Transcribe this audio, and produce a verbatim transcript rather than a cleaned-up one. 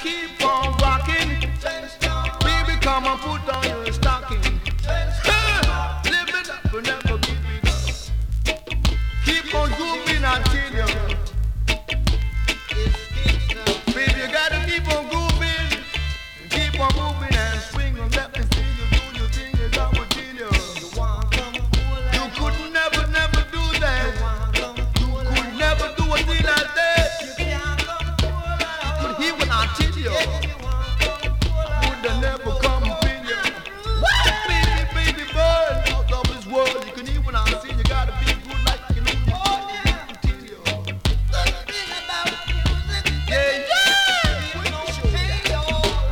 keep on rocking. Baby, come and put on your stocking. Live it up and never keep it up. Keep on grooving until you. Baby, you gotta keep on grooving. Keep on moving and swing and let me see you do your thing as I would tell you. You could never, never do that. You could never do a thing like that. You could hear what I tell you.